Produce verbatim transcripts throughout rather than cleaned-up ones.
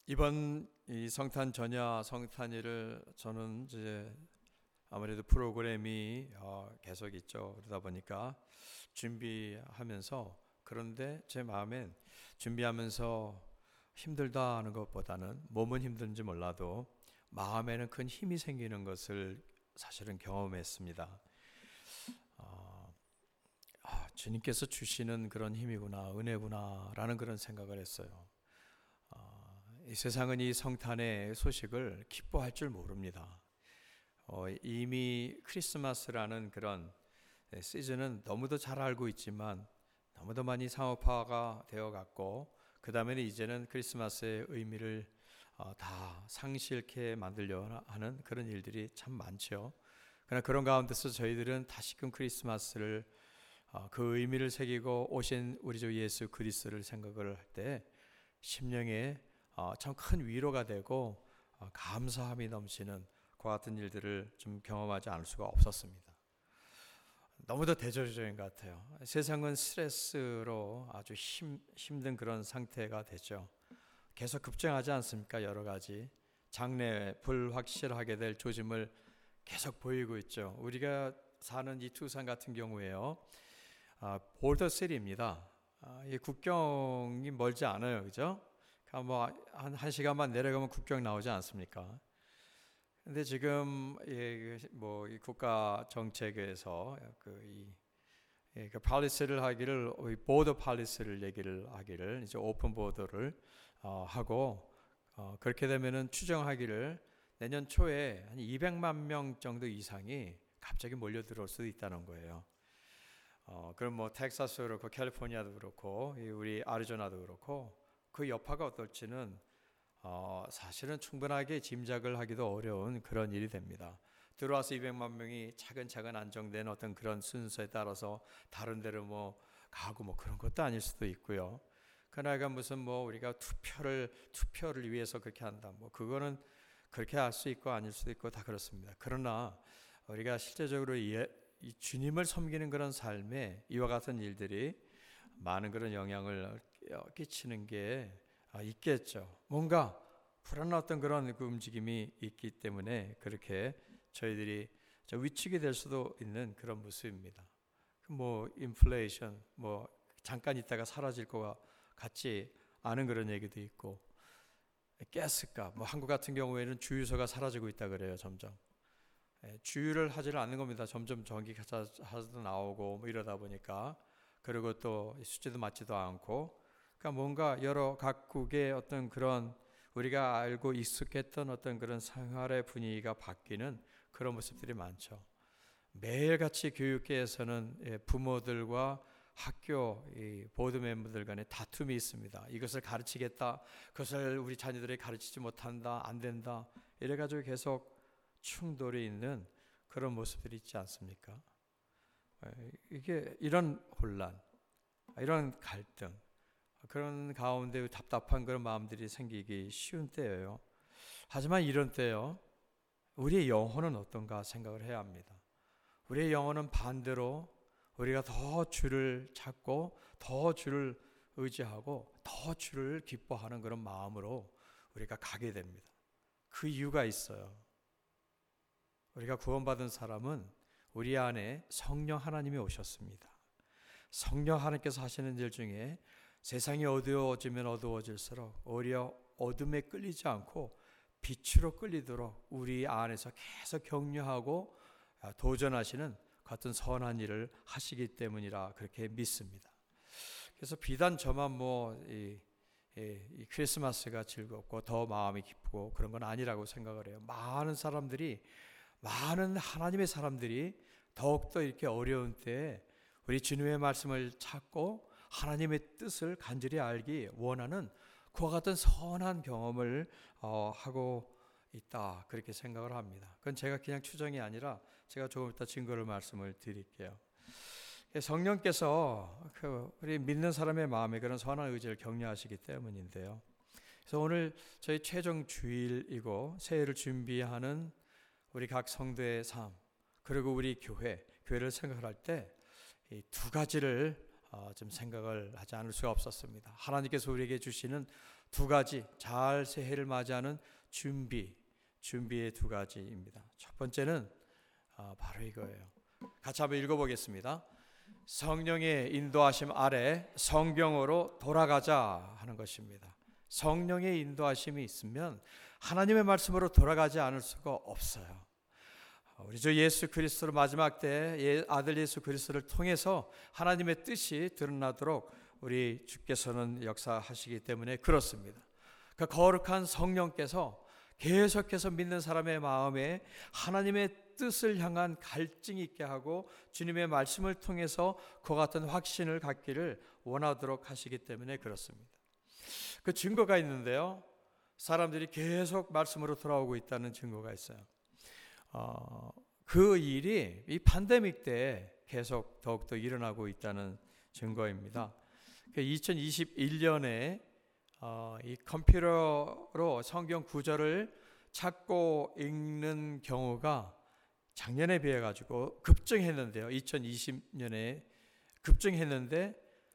이번 이 성탄 전야 성탄일을 저는 이제 아무래도 프로그램이 어 계속 있죠. 그러다 보니까 준비하면서, 그런데 제 마음엔 준비하면서 힘들다 하는 것보다는 몸은 힘든지 몰라도 마음에는 큰 힘이 생기는 것을 사실은 경험했습니다. 어, 아, 주님께서 주시는 그런 힘이구나, 은혜구나 라는 그런 생각을 했어요. 어, 이 세상은 이 성탄의 소식을 기뻐할 줄 모릅니다. 어, 이미 크리스마스라는 그런 시즌은 너무도 잘 알고 있지만 너무도 많이 상업화가 되어 갔고, 그 다음에는 이제는 크리스마스의 의미를 어, 다 상실케 만들려 하는 그런 일들이 참 많죠. 그러나 그런 가운데서 저희들은 다시금 크리스마스를 어, 그 의미를 새기고 오신 우리 주 예수 그리스도를 생각을 할 때 심령에 어, 참 큰 위로가 되고 어, 감사함이 넘치는 그와 같은 일들을 좀 경험하지 않을 수가 없었습니다. 너무도 대조적인 것 같아요. 세상은 스트레스로 아주 힘, 힘든 그런 상태가 되죠. 계속 급증하지 않습니까? 여러 가지 장래 불확실하게 될 조짐을 계속 보이고 있죠. 우리가 사는 이 투싼 같은 경우에요, 아, 보더 시리입니다. 아, 이 국경이 멀지 않아요, 그죠? 뭐 한 한 시간만 내려가면 국경 나오지 않습니까? 근데 지금 뭐 이 국가 정책에서 그이 그 팔리스를 하기를, 보더 팔리스를 얘기를 하기를, 이제 오픈 보더를 어, 하고 어, 그렇게 되면은 추정하기를 내년 초에 한 이백만 명 정도 이상이 갑자기 몰려 들어올 수도 있다는 거예요. 어, 그럼 뭐 텍사스도 그렇고 캘리포니아도 그렇고 우리 아리조나도 그렇고 그 여파가 어떨지는 어, 사실은 충분하게 짐작을 하기도 어려운 그런 일이 됩니다. 들어와서 이백만 명이 차근차근 안정된 어떤 그런 순서에 따라서 다른 데로 뭐 가고 뭐 그런 것도 아닐 수도 있고요. 그러나 무슨 뭐 우리가 투표를 투표를 위해서 그렇게 한다, 뭐 그거는 그렇게 할 수 있고 아닐 수도 있고 다 그렇습니다. 그러나 우리가 실제적으로 예, 이 주님을 섬기는 그런 삶에 이와 같은 일들이 많은 그런 영향을 끼치는 게 있겠죠. 뭔가 불안한 어떤 그런 그 움직임이 있기 때문에 그렇게 저희들이 위축이 될 수도 있는 그런 모습입니다. 뭐 인플레이션, 뭐 잠깐 있다가 사라질 것 같지 않은 그런 얘기도 있고, 가스값, 뭐 한국 같은 경우에는 주유소가 사라지고 있다 그래요. 점점 주유를 하지를 않는 겁니다. 점점 전기차도 나오고 뭐 이러다 보니까, 그리고 또 수지도 맞지도 않고, 그러니까 뭔가 여러 각국의 어떤 그런 우리가 알고 익숙했던 어떤 그런 생활의 분위기가 바뀌는 그런 모습들이 많죠. 매일같이 교육계에서는 부모들과 학교 보드 멤버들 간에 다툼이 있습니다. 이것을 가르치겠다, 그것을 우리 자녀들이 가르치지 못한다, 안 된다, 이래가지고 계속 충돌이 있는 그런 모습들이 있지 않습니까? 이게 이런 혼란, 이런 갈등, 그런 가운데 답답한 그런 마음들이 생기기 쉬운 때예요. 하지만 이런 때요, 우리의 영혼은 어떤가 생각을 해야 합니다. 우리의 영혼은 반대로 우리가 더 주를 찾고 더 주를 의지하고 더 주를 기뻐하는 그런 마음으로 우리가 가게 됩니다. 그 이유가 있어요. 우리가 구원받은 사람은 우리 안에 성령 하나님이 오셨습니다. 성령 하나님께서 하시는 일 중에 세상이 어두워지면 어두워질수록 오히려 어둠에 끌리지 않고 빛으로 끌리도록 우리 안에서 계속 격려하고 도전하시는 같은 선한 일을 하시기 때문이라 그렇게 믿습니다. 그래서 비단 저만 뭐 이, 이, 이 크리스마스가 즐겁고 더 마음이 기쁘고 그런 건 아니라고 생각을 해요. 많은 사람들이, 많은 하나님의 사람들이 더욱더 이렇게 어려운 때에 우리 주님의 말씀을 찾고 하나님의 뜻을 간절히 알기 원하는 그와 같은 선한 경험을 어, 하고 있다, 그렇게 생각을 합니다. 그건 제가 그냥 추정이 아니라 제가 조금 이따 증거를 말씀을 드릴게요. 성령께서 그 우리 믿는 사람의 마음에 그런 선한 의지를 격려하시기 때문인데요. 그래서 오늘 저희 최종 주일이고 새해를 준비하는 우리 각 성도의 삶, 그리고 우리 교회, 교회를 생각할 때 이 두 가지를 어, 좀 생각을 하지 않을 수가 없었습니다. 하나님께서 우리에게 주시는 두 가지, 잘 새해를 맞이하는 준비, 준비의 두 가지입니다. 첫 번째는 바로 이거예요. 같이 한번 읽어보겠습니다. 성령의 인도하심 아래 성경으로 돌아가자 하는 것입니다. 성령의 인도하심이 있으면 하나님의 말씀으로 돌아가지 않을 수가 없어요. 우리 주 예수 그리스도를 마지막 때 아들 예수 그리스도를 통해서 하나님의 뜻이 드러나도록 우리 주께서는 역사하시기 때문에 그렇습니다. 그 거룩한 성령께서 계속해서 믿는 사람의 마음에 하나님의 뜻을 향한 갈증이 있게 하고 주님의 말씀을 통해서 그와 같은 확신을 갖기를 원하도록 하시기 때문에 그렇습니다. 그 증거가 있는데요. 사람들이 계속 말씀으로 돌아오고 있다는 증거가 있어요. 어, 그 일이 이 팬데믹 때 계속 더욱더 일어나고 있다는 증거입니다. 이천이십일 년에 어, 이 컴퓨터로 성경 구절을 찾고 읽는 경우가 작년에 비해 가지고 급증했는데요. 이천이십 년에 급증했는데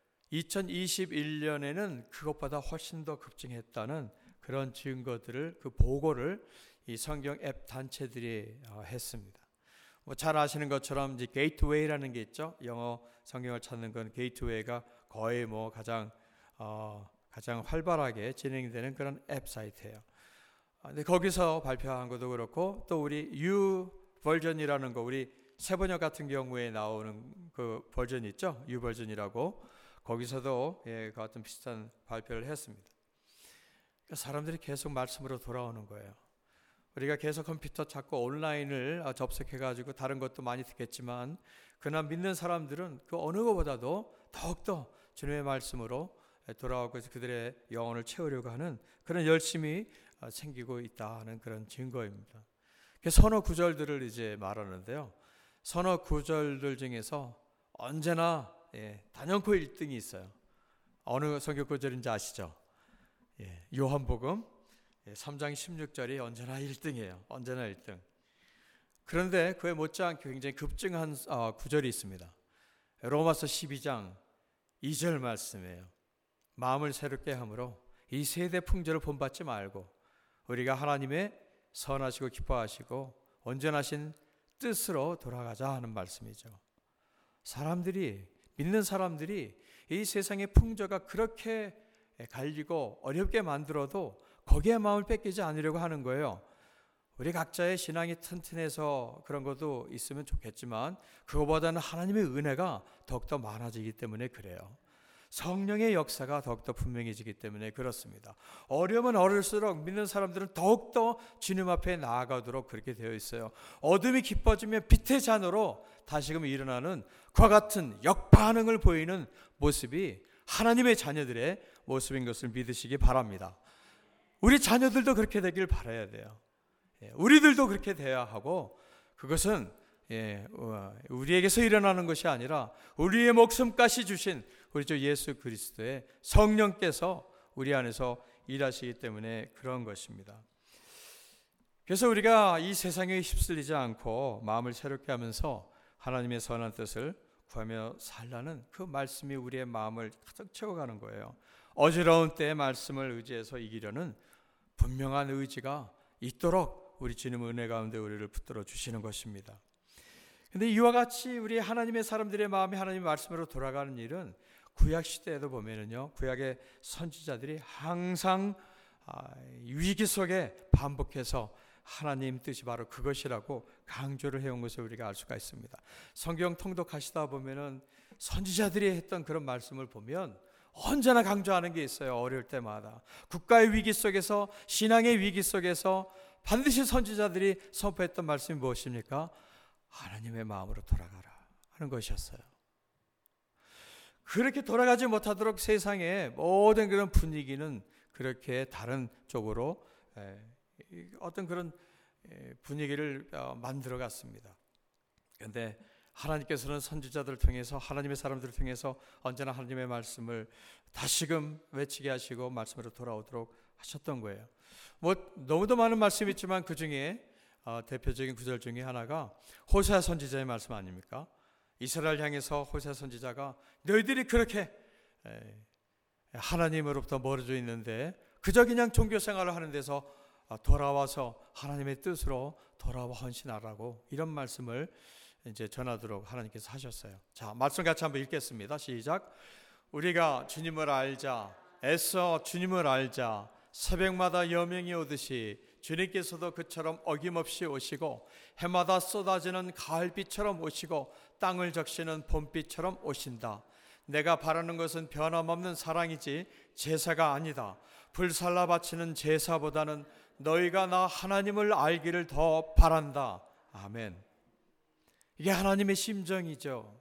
이천이십일 년에는 그것보다 훨씬 더 급증했다는 그런 증거들을, 그 보고를 이 성경 앱 단체들이 했습니다. 뭐 잘 아시는 것처럼 이제 게이트웨이라는 게 있죠. 영어 성경을 찾는 건 게이트웨이가 거의 뭐 가장 어, 가장 활발하게 진행되는 그런 앱 사이트예요. 근데 거기서 발표한 것도 그렇고 또 우리 U 버전이라는 거, 우리 세번역 같은 경우에 나오는 그 버전 있죠. U 버전이라고 거기서도 예, 그 같은 비슷한 발표를 했습니다. 그러니까 사람들이 계속 말씀으로 돌아오는 거예요. 우리가 계속 컴퓨터 찾고 온라인을 접속해가지고 다른 것도 많이 듣겠지만 그러나 믿는 사람들은 그 어느 것보다도 더욱더 주님의 말씀으로 돌아오고 그들의 영혼을 채우려고 하는 그런 열심이 생기고 있다는 그런 증거입니다. 선어 구절들을 이제 말하는데요. 선어 구절들 중에서 언제나 예, 단연코 일 등이 있어요. 어느 성경 구절인지 아시죠? 예, 요한복음 삼 장 십육 절이 언제나 일 등이에요. 언제나 일 등. 그런데 그에 못지않게 굉장히 급증한 구절이 있습니다. 로마서 십이 장 이 절 말씀이에요. 마음을 새롭게 함으로 이 세대 풍조를 본받지 말고 우리가 하나님의 선하시고 기뻐하시고 온전하신 뜻으로 돌아가자 하는 말씀이죠. 사람들이, 믿는 사람들이 이 세상의 풍조가 그렇게 갈리고 어렵게 만들어도 거기에 마음을 뺏기지 않으려고 하는 거예요. 우리 각자의 신앙이 튼튼해서 그런 것도 있으면 좋겠지만 그거보다는 하나님의 은혜가 더욱더 많아지기 때문에 그래요. 성령의 역사가 더욱더 분명해지기 때문에 그렇습니다. 어려우면 어릴수록 믿는 사람들은 더욱더 주님 앞에 나아가도록 그렇게 되어 있어요. 어둠이 깊어지면 빛의 잔으로 다시금 일어나는 그와 같은 역반응을 보이는 모습이 하나님의 자녀들의 모습인 것을 믿으시기 바랍니다. 우리 자녀들도 그렇게 되길 바라야 돼요. 우리들도 그렇게 돼야 하고 그것은 우리에게서 일어나는 것이 아니라 우리의 목숨까지 주신 우리 주 예수 그리스도의 성령께서 우리 안에서 일하시기 때문에 그런 것입니다. 그래서 우리가 이 세상에 휩쓸리지 않고 마음을 새롭게 하면서 하나님의 선한 뜻을 구하며 살라는 그 말씀이 우리의 마음을 가득 채워가는 거예요. 어지러운 때의 말씀을 의지해서 이기려는 분명한 의지가 있도록 우리 주님의 은혜 가운데 우리를 붙들어 주시는 것입니다. 그런데 이와 같이 우리 하나님의 사람들의 마음이 하나님의 말씀으로 돌아가는 일은 구약 시대에도 보면은요, 구약의 선지자들이 항상 위기 속에 반복해서 하나님 뜻이 바로 그것이라고 강조를 해온 것을 우리가 알 수가 있습니다. 성경 통독하시다 보면은 선지자들이 했던 그런 말씀을 보면 언제나 강조하는 게 있어요. 어려울 때마다 국가의 위기 속에서, 신앙의 위기 속에서 반드시 선지자들이 선포했던 말씀이 무엇입니까? 하나님의 마음으로 돌아가라 하는 것이었어요. 그렇게 돌아가지 못하도록 세상의 모든 그런 분위기는 그렇게 다른 쪽으로 어떤 그런 분위기를 만들어 갔습니다. 그런데 하나님께서는 선지자들을 통해서, 하나님의 사람들을 통해서 언제나 하나님의 말씀을 다시금 외치게 하시고 말씀으로 돌아오도록 하셨던 거예요. 뭐 너무도 많은 말씀이 있지만 그 중에 대표적인 구절 중에 하나가 호세아 선지자의 말씀 아닙니까? 이스라엘 향해서 호세아 선지자가 너희들이 그렇게 하나님으로부터 멀어져 있는데 그저 그냥 종교 생활을 하는 데서 돌아와서 하나님의 뜻으로 돌아와 헌신하라고 이런 말씀을 이제 전하도록 하나님께서 하셨어요. 자, 말씀 같이 한번 읽겠습니다. 시작. 우리가 주님을 알자, 애써 주님을 알자. 새벽마다 여명이 오듯이 주님께서도 그처럼 어김없이 오시고 해마다 쏟아지는 가을비처럼 오시고 땅을 적시는 봄비처럼 오신다. 내가 바라는 것은 변함없는 사랑이지 제사가 아니다. 불살라 바치는 제사보다는 너희가 나 하나님을 알기를 더 바란다. 아멘. 이게 하나님의 심정이죠.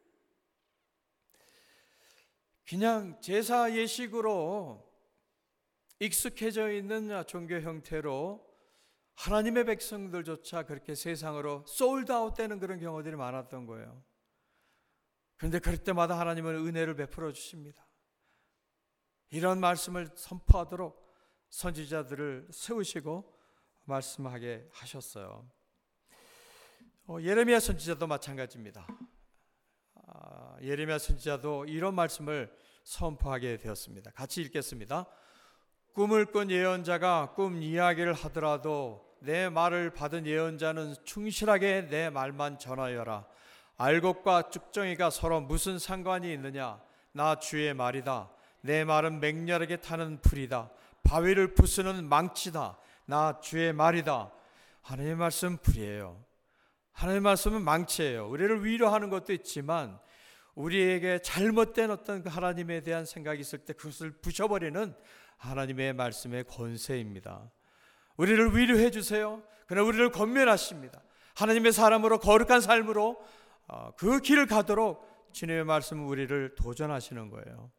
그냥 제사 예식으로 익숙해져 있는 종교 형태로 하나님의 백성들조차 그렇게 세상으로 솔드아웃 되는 그런 경우들이 많았던 거예요. 그런데 그럴 때마다 하나님은 은혜를 베풀어 주십니다. 이런 말씀을 선포하도록 선지자들을 세우시고 말씀하게 하셨어요. 어, 예레미야 선지자도 마찬가지입니다. 아, 예레미야 선지자도 이런 말씀을 선포하게 되었습니다. 같이 읽겠습니다. 꿈을 꾼 예언자가 꿈 이야기를 하더라도 내 말을 받은 예언자는 충실하게 내 말만 전하여라. 알곡과 쭉정이가 서로 무슨 상관이 있느냐? 나 주의 말이다. 내 말은 맹렬하게 타는 불이다. 바위를 부수는 망치다. 나 주의 말이다. 하나님의 말씀 불이에요. 하나님의 말씀은 망치예요. 우리를 위로하는 것도 있지만 우리에게 잘못된 어떤 하나님에 대한 생각이 있을 때 그것을 부셔버리는 하나님의 말씀의 권세입니다. 우리를 위로해 주세요. 그러나 우리를 권면하십니다. 하나님의 사람으로 거룩한 삶으로 그 길을 가도록 주님의 말씀은 우리를 도전하시는 거예요.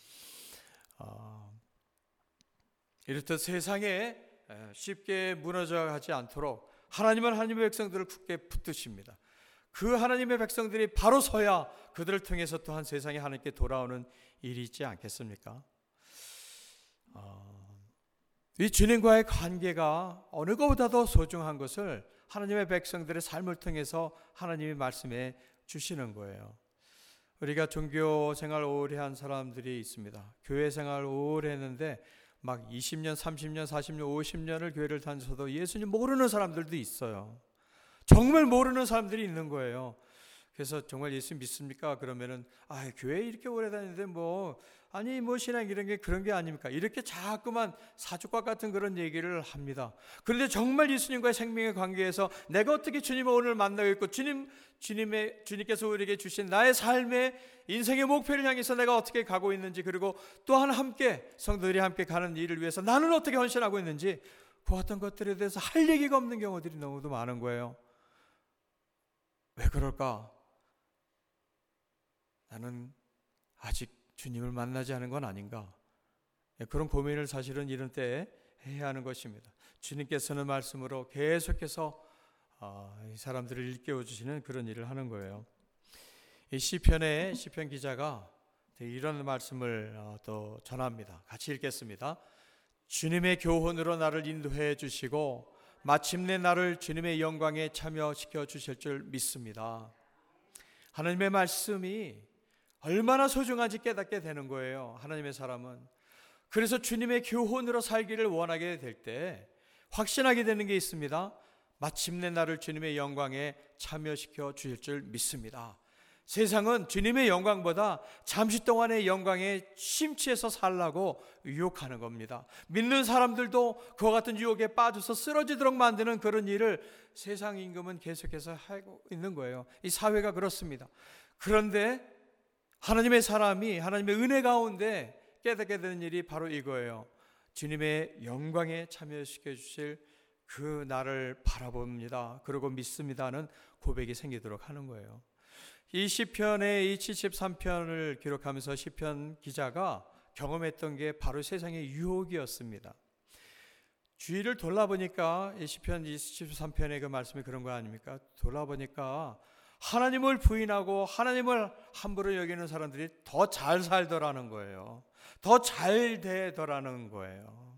이렇듯 세상에 쉽게 무너져 가지 않도록 하나님은 하나님의 백성들을 굳게 붙드십니다. 그 하나님의 백성들이 바로 서야 그들을 통해서 또한 세상에 하나님께 돌아오는 일이 있지 않겠습니까? 어, 이 주님과의 관계가 어느 것보다도 소중한 것을 하나님의 백성들의 삶을 통해서 하나님이 말씀해 주시는 거예요. 우리가 종교 생활 오래 한 사람들이 있습니다. 교회 생활 오래 했는데 막 이십 년, 삼십 년, 사십 년, 오십 년을 교회를 다녀서도 예수님 모르는 사람들도 있어요. 정말 모르는 사람들이 있는 거예요. 그래서 정말 예수 믿습니까? 그러면은 아, 교회 이렇게 오래 다니는데 뭐 아니 뭐 신앙 이런 게 그런 게 아닙니까? 이렇게 자꾸만 사족과 같은 그런 얘기를 합니다. 그런데 정말 예수님과의 생명의 관계에서 내가 어떻게 주님을 오늘 만나고 있고 주님 주님의 주님께서 우리에게 주신 나의 삶의 인생의 목표를 향해서 내가 어떻게 가고 있는지, 그리고 또한 함께 성도들이 함께 가는 일을 위해서 나는 어떻게 헌신하고 있는지, 그 어떤 것들에 대해서 할 얘기가 없는 경우들이 너무도 많은 거예요. 왜 그럴까? 나는 아직 주님을 만나지 않은 건 아닌가? 그런 고민을 사실은 이런 때에 해야 하는 것입니다. 주님께서는 말씀으로 계속해서 이 사람들을 일깨워 주시는 그런 일을 하는 거예요. 이 시편의 시편 기자가 이런 말씀을 또 전합니다. 같이 읽겠습니다. 주님의 교훈으로 나를 인도해 주시고 마침내 나를 주님의 영광에 참여시켜 주실 줄 믿습니다. 하나님의 말씀이 얼마나 소중한지 깨닫게 되는 거예요. 하나님의 사람은. 그래서 주님의 교훈으로 살기를 원하게 될 때 확신하게 되는 게 있습니다. 마침내 나를 주님의 영광에 참여시켜 주실 줄 믿습니다. 세상은 주님의 영광보다 잠시 동안의 영광에 심취해서 살라고 유혹하는 겁니다. 믿는 사람들도 그와 같은 유혹에 빠져서 쓰러지도록 만드는 그런 일을 세상 임금은 계속해서 하고 있는 거예요. 이 사회가 그렇습니다. 그런데 하나님의 사람이 하나님의 은혜 가운데 깨닫게 되는 일이 바로 이거예요. 주님의 영광에 참여시켜 주실 그 나를 바라봅니다. 그리고 믿습니다는 고백이 생기도록 하는 거예요. 이 시편의 이 칠십삼 편을 기록하면서 시편 기자가 경험했던 게 바로 세상의 유혹이었습니다. 주위를 돌아보니까 이 시편 칠십삼 편의 그 말씀이 그런 거 아닙니까? 돌아보니까 하나님을 부인하고 하나님을 함부로 여기는 사람들이 더 잘 살더라는 거예요. 더 잘 되더라는 거예요.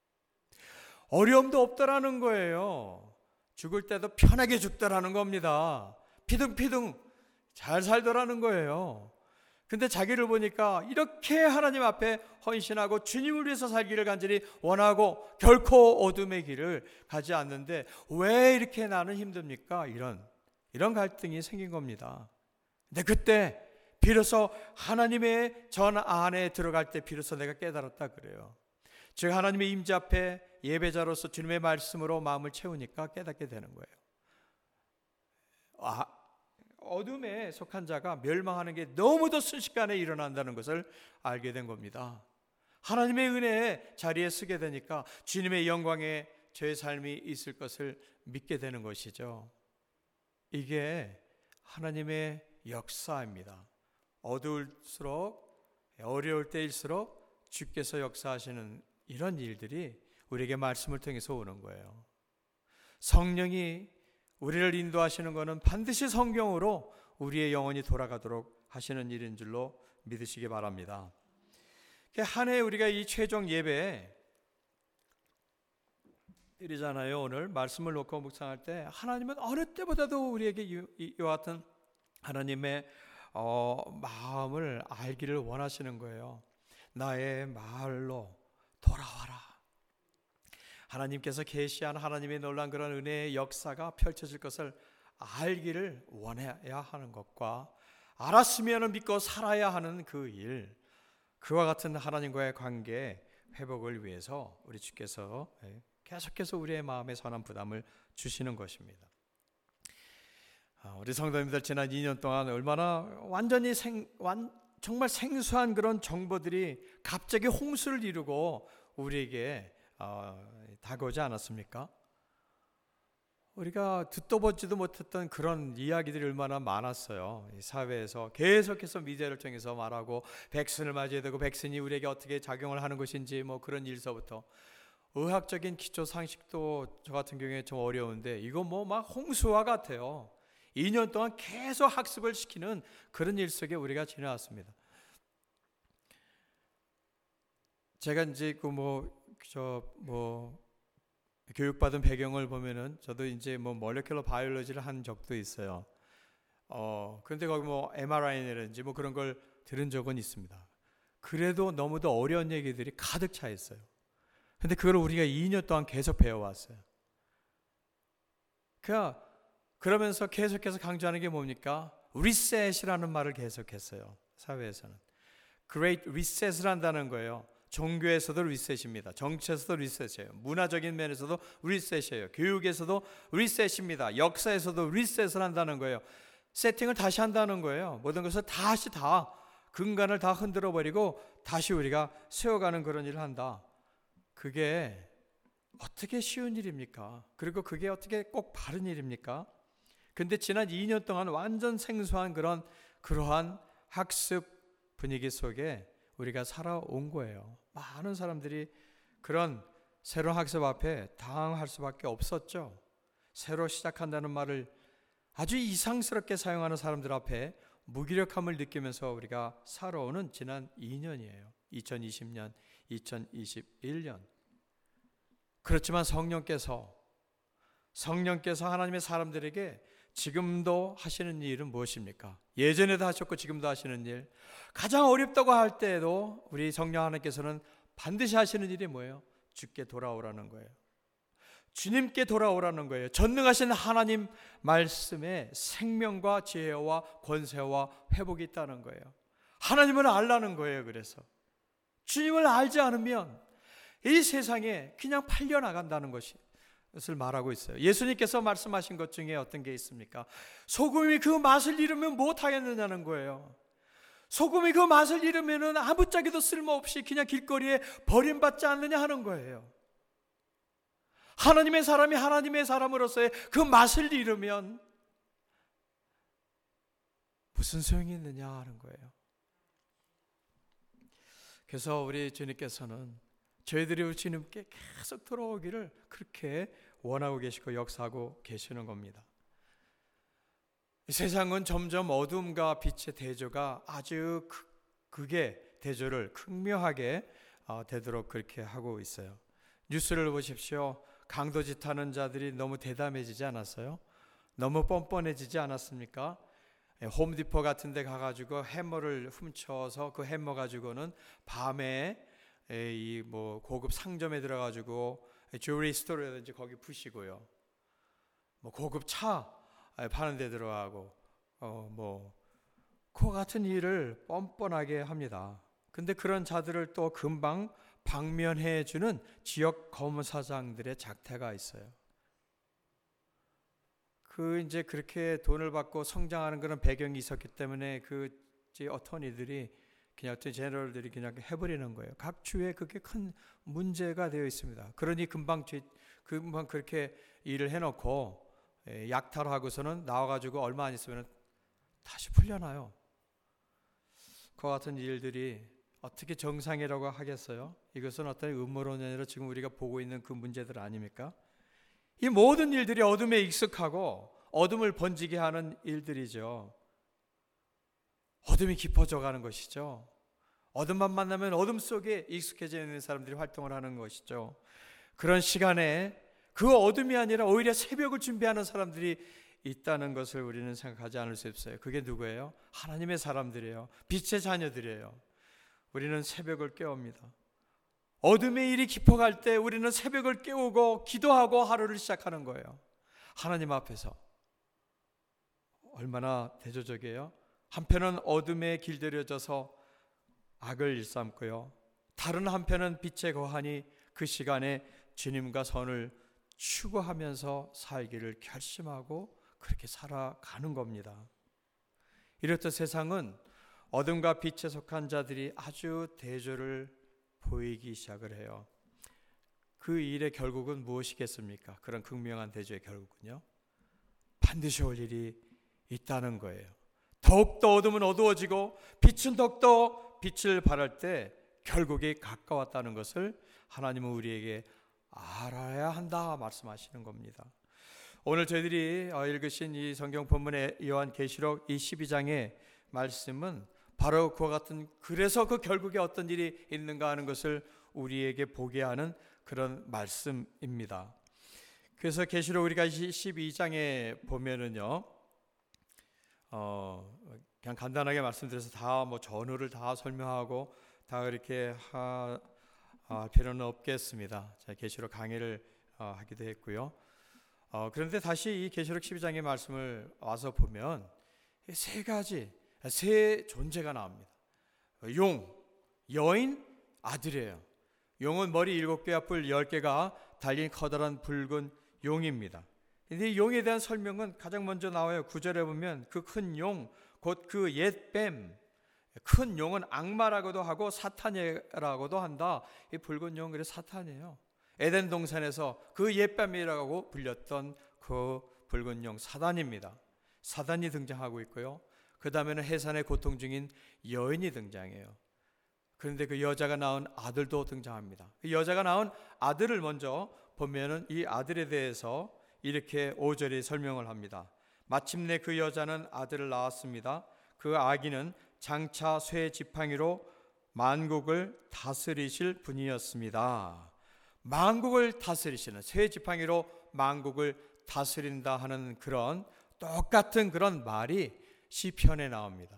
어려움도 없더라는 거예요. 죽을 때도 편하게 죽더라는 겁니다. 피둥피둥 잘 살더라는 거예요. 근데 자기를 보니까 이렇게 하나님 앞에 헌신하고 주님을 위해서 살기를 간절히 원하고 결코 어둠의 길을 가지 않는데 왜 이렇게 나는 힘듭니까? 이런 이런 갈등이 생긴 겁니다. 근데 그때 비로소 하나님의 전 안에 들어갈 때 비로소 내가 깨달았다 그래요. 즉 하나님의 임재 앞에 예배자로서 주님의 말씀으로 마음을 채우니까 깨닫게 되는 거예요. 아, 어둠에 속한 자가 멸망하는 게 너무도 순식간에 일어난다는 것을 알게 된 겁니다. 하나님의 은혜의 자리에 서게 되니까 주님의 영광에 저의 삶이 있을 것을 믿게 되는 것이죠. 이게 하나님의 역사입니다. 어두울수록 어려울 때일수록 주께서 역사하시는 이런 일들이 우리에게 말씀을 통해서 오는 거예요. 성령이 우리를 인도하시는 것은 반드시 성경으로 우리의 영혼이 돌아가도록 하시는 일인 줄로 믿으시기 바랍니다. 한 해 우리가 이 최종 예배 일이잖아요. 오늘 말씀을 놓고 묵상할 때 하나님은 어느 때보다도 우리에게 이와 같은 하나님의 어, 마음을 알기를 원하시는 거예요. 나의 말로 돌아와라. 하나님께서 계시한 하나님의 놀라운 그런 은혜의 역사가 펼쳐질 것을 알기를 원해야 하는 것과 알았으면 믿고 살아야 하는 그 일, 그와 같은 하나님과의 관계 회복을 위해서 우리 주께서 계속해서 우리의 마음에 선한 부담을 주시는 것입니다. 우리 성도님들 지난 이 년 동안 얼마나 완전히 생, 완, 정말 생소한 그런 정보들이 갑자기 홍수를 이루고 우리에게 어, 다가오지 않았습니까? 우리가 듣도 보지도 못했던 그런 이야기들이 얼마나 많았어요. 이 사회에서 계속해서 미디어를 통해서 말하고 백신을 맞아야 되고 백신이 우리에게 어떻게 작용을 하는 것인지 뭐 그런 일서부터 의학적인 기초 상식도 저 같은 경우에 좀 어려운데 이거 뭐 막 홍수와 같아요. 이 년 동안 계속 학습을 시키는 그런 일 속에 우리가 지나왔습니다. 제가 이제 그 뭐 저 뭐 교육받은 배경을 보면은 저도 이제 뭐 몰레큘러 바이올로지를 한 적도 있어요. 어 그런데 거기 뭐 엠알아이라든지 뭐 그런 걸 들은 적은 있습니다. 그래도 너무도 어려운 얘기들이 가득 차 있어요. 근데 그걸 우리가 이 년 동안 계속 배워왔어요. 그러니까 그러면서 계속해서 강조하는 게 뭡니까? 리셋이라는 말을 계속했어요. 사회에서는 Great Reset을 한다는 거예요. 종교에서도 리셋입니다. 정치에서도 리셋이에요. 문화적인 면에서도 리셋이에요. 교육에서도 리셋입니다. 역사에서도 리셋을 한다는 거예요. 세팅을 다시 한다는 거예요. 모든 것을 다시 다 근간을 다 흔들어 버리고 다시 우리가 세워가는 그런 일을 한다. 그게 어떻게 쉬운 일입니까? 그리고 그게 어떻게 꼭 바른 일입니까? 근데 지난 이 년 동안 완전 생소한 그런 그러한 학습 분위기 속에 우리가 살아온 거예요. 많은 사람들이 그런 새로운 학습 앞에 당황할 수밖에 없었죠. 새로 시작한다는 말을 아주 이상스럽게 사용하는 사람들 앞에 무기력함을 느끼면서 우리가 살아오는 지난 이 년이에요. 이천이십 년, 이천이십일 년. 그렇지만 성령께서 성령께서 하나님의 사람들에게 지금도 하시는 일은 무엇입니까? 예전에도 하셨고 지금도 하시는 일, 가장 어렵다고 할 때에도 우리 성령 하나님께서는 반드시 하시는 일이 뭐예요? 주께 돌아오라는 거예요. 주님께 돌아오라는 거예요. 전능하신 하나님 말씀에 생명과 지혜와 권세와 회복이 있다는 거예요. 하나님을 알라는 거예요. 그래서 주님을 알지 않으면 이 세상에 그냥 팔려나간다는 것이 것을 말하고 있어요. 예수님께서 말씀하신 것 중에 어떤 게 있습니까? 소금이 그 맛을 잃으면 못하겠느냐는 거예요. 소금이 그 맛을 잃으면 아무짝에도 쓸모없이 그냥 길거리에 버림받지 않느냐 하는 거예요. 하나님의 사람이 하나님의 사람으로서의 그 맛을 잃으면 무슨 소용이 있느냐 하는 거예요. 그래서 우리 주님께서는 저희들이 주님께 계속 돌아오기를 그렇게 원하고 계시고 역사하고 계시는 겁니다. 이 세상은 점점 어둠과 빛의 대조가 아주 극의 대조를 극명하게 되도록 그렇게 하고 있어요. 뉴스를 보십시오. 강도짓하는 자들이 너무 대담해지지 않았어요? 너무 뻔뻔해지지 않았습니까? 홈디포 같은 데 가가지고 해머를 훔쳐서 그 해머 가지고는 밤에 이 뭐 고급 상점에 들어가지고 주얼리 스토어라든지 거기 푸시고요. 뭐 고급 차 파는 데 들어가고 어뭐 그와 같은 일을 뻔뻔하게 합니다. 근데 그런 자들을 또 금방 방면해 주는 지역 검사장들의 작태가 있어요. 그 이제 그렇게 돈을 받고 성장하는 그런 배경이 있었기 때문에 그 어터니들이 그냥 어떤 제너럴들이 그냥 해버리는 거예요. 각 주에 그게 큰 문제가 되어 있습니다. 그러니 금방 금방 그렇게 일을 해놓고 약탈하고서는 나와가지고 얼마 안 있으면 다시 풀려나요. 그와 같은 일들이 어떻게 정상이라고 하겠어요? 이것은 어떤 음모론이 아니라 지금 우리가 보고 있는 그 문제들 아닙니까? 이 모든 일들이 어둠에 익숙하고 어둠을 번지게 하는 일들이죠. 어둠이 깊어져 가는 것이죠. 어둠만 만나면 어둠 속에 익숙해져 있는 사람들이 활동을 하는 것이죠. 그런 시간에 그 어둠이 아니라 오히려 새벽을 준비하는 사람들이 있다는 것을 우리는 생각하지 않을 수 없어요. 그게 누구예요? 하나님의 사람들이에요. 빛의 자녀들이에요. 우리는 새벽을 깨웁니다. 어둠의 일이 깊어갈 때 우리는 새벽을 깨우고 기도하고 하루를 시작하는 거예요. 하나님 앞에서. 얼마나 대조적이에요? 한편은 어둠에 길들여져서 악을 일삼고요, 다른 한편은 빛의 거하니 그 시간에 주님과 선을 추구하면서 살기를 결심하고 그렇게 살아가는 겁니다. 이렇듯 세상은 어둠과 빛에 속한 자들이 아주 대조를 보이기 시작을 해요. 그 일의 결국은 무엇이겠습니까? 그런 극명한 대조의 결국은요, 반드시 올 일이 있다는 거예요. 더욱더 어둠은 어두워지고 빛은 더욱더 빛을 발할 때 결국이 가까웠다는 것을 하나님은 우리에게 알아야 한다 말씀하시는 겁니다. 오늘 저희들이 읽으신 이 성경 본문의 요한계시록 이 십이 장의 말씀은 바로 그와 같은, 그래서 그 결국에 어떤 일이 있는가 하는 것을 우리에게 보게 하는 그런 말씀입니다. 그래서 계시록 우리가 십이 장에 보면은요, 어, 그냥 간단하게 말씀드려서 다 뭐 전후를 다 설명하고 다 그렇게 하, 할 필요는 없겠습니다. 자, 계시록 강의를 어, 하기도 했고요. 어, 그런데 다시 이 계시록 십이 장의 말씀을 와서 보면 세 가지, 세 존재가 나옵니다. 용, 여인, 아들이에요. 용은 머리 일곱 개와 뿔 열 개가 달린 커다란 붉은 용입니다. 근데 이 용에 대한 설명은 가장 먼저 나와요. 구 절에 보면 그 큰 용, 곧 그 옛뱀, 큰 용은 악마라고도 하고 사탄이라고도 한다. 이 붉은 용, 그래서 사탄이에요. 에덴 동산에서 그 옛뱀이라고 불렸던 그 붉은 용, 사단입니다. 사단이 등장하고 있고요. 그 다음에는 해산의 고통 중인 여인이 등장해요. 그런데 그 여자가 낳은 아들도 등장합니다. 그 여자가 낳은 아들을 먼저 보면은 이 아들에 대해서 이렇게 오 절에 설명을 합니다. 마침내 그 여자는 아들을 낳았습니다. 그 아기는 장차 쇠 지팡이로 만국을 다스리실 분이었습니다. 만국을 다스리시는, 쇠 지팡이로 만국을 다스린다 하는 그런 똑같은 그런 말이 시편에 나옵니다.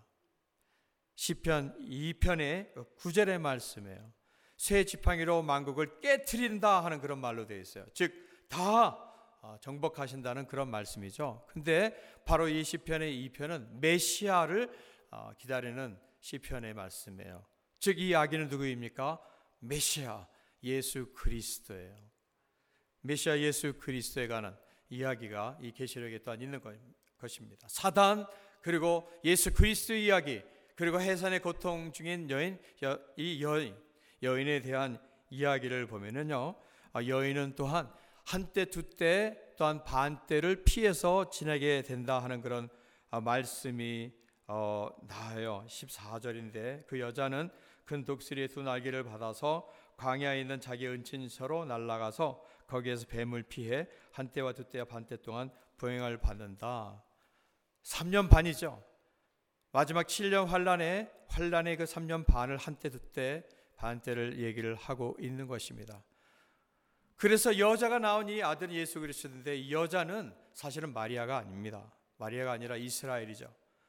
시편 이 편의 구 절의 말씀이에요. 쇠 지팡이로 만국을 깨트린다 하는 그런 말로 되어 있어요. 즉 다 정복하신다는 그런 말씀이죠. 근데 바로 이 시편의 이 편은 메시아를 기다리는 시편의 말씀이에요. 즉 이 아기는 누구입니까? 메시아 예수 그리스도예요. 메시아 예수 그리스도에 관한 이야기가 이 계시록에 또한 있는 것입니다. 사단, 그리고 예수 그리스도의 이야기, 그리고 해산의 고통 중인 여인, 이 여인, 여인에 대한 이야기를 보면은요, 여인은 또한 한때 두때 또한 반때를 피해서 지내게 된다 하는 그런 말씀이 어, 나와요. 십사 절인데 그 여자는 큰 독수리의 두 날개를 받아서 광야에 있는 자기 은친처로 날아가서 거기에서 뱀을 피해 한때와 두때와 반때 동안 보행을 받는다. 삼 년 반이죠. 마지막 칠 년 환란에 환란의 그 삼 년 반을 한때 두때 반때를 얘기를 하고 있는 것입니다. 그래서 여자가 낳은 이 아들이 예수 그리스도인데 이 여자는 사실은 마리아가 아닙니다. 마리아가 아니라 이스라엘이죠.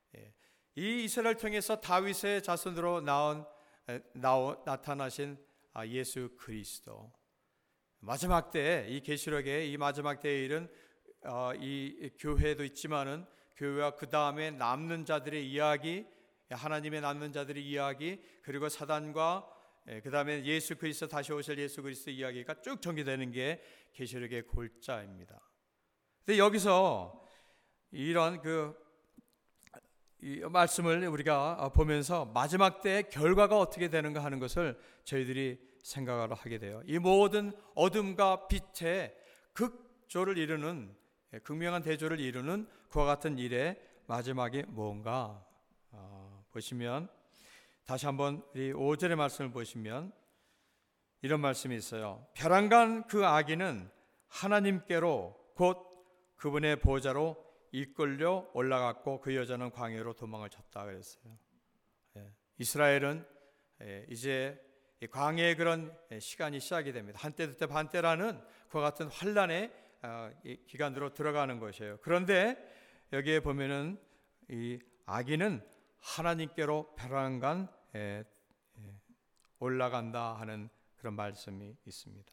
이 이스라엘 통해서 다윗의 자손으로 나온, 나오, 나타나신 예수 그리스도, 마지막 때, 이 계시록의 이 마지막 때에 이른 이 교회도 있지만은 교회와 그 다음에 남는 자들의 이야기, 하나님의 남는 자들의 이야기, 그리고 사단과 그 다음에 예수 그리스도, 다시 오실 예수 그리스도 이야기가 쭉 전개되는 게 계시록의 골자입니다. 근데 여기서 이런 그 이 말씀을 우리가 보면서 마지막 때 결과가 어떻게 되는가 하는 것을 저희들이 생각을 하게 돼요. 이 모든 어둠과 빛의 극조를 이루는, 극명한 대조를 이루는 그와 같은 일의 마지막이 뭔가 어, 보시면, 다시 한번 이 오 절의 말씀을 보시면 이런 말씀이 있어요. 벼랑간 그 아기는 하나님께로 곧 그분의 보좌로 이끌려 올라갔고 그 여자는 광야로 도망을 쳤다 그랬어요. 예, 이스라엘은 예, 이제 광야의 그런 시간이 시작이 됩니다. 한때 그때 반때라는 그와 같은 환란의 어, 기간으로 들어가는 것이에요. 그런데 여기에 보면은 이 아기는 하나님께로 벼랑간 예, 예, 올라간다 하는 그런 말씀이 있습니다.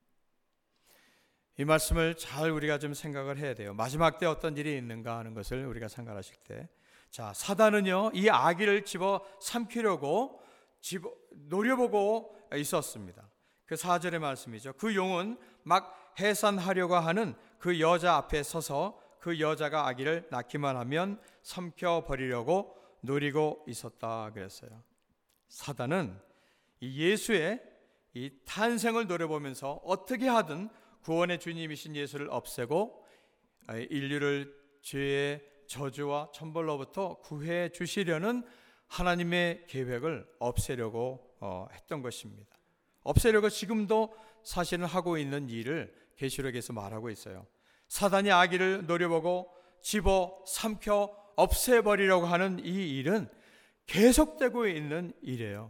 이 말씀을 잘 우리가 좀 생각을 해야 돼요. 마지막 때 어떤 일이 있는가 하는 것을 우리가 생각하실 때, 자, 사단은요 이 아기를 집어 삼키려고 집어 노려보고 있었습니다. 그 사 절의 말씀이죠. 그 용은 막 해산하려고 하는 그 여자 앞에 서서 그 여자가 아기를 낳기만 하면 삼켜버리려고 노리고 있었다 그랬어요. 사단은 이 예수의 이 탄생을 노려보면서 어떻게 하든 구원의 주님이신 예수를 없애고 인류를 죄의 저주와 천벌로부터 구해 주시려는 하나님의 계획을 없애려고 했던 것입니다. 없애려고 지금도 사실은 하고 있는 일을 계시록에서 말하고 있어요. 사단이 아기를 노려보고 집어 삼켜 없애버리려고 하는 이 일은 계속되고 있는 일이에요.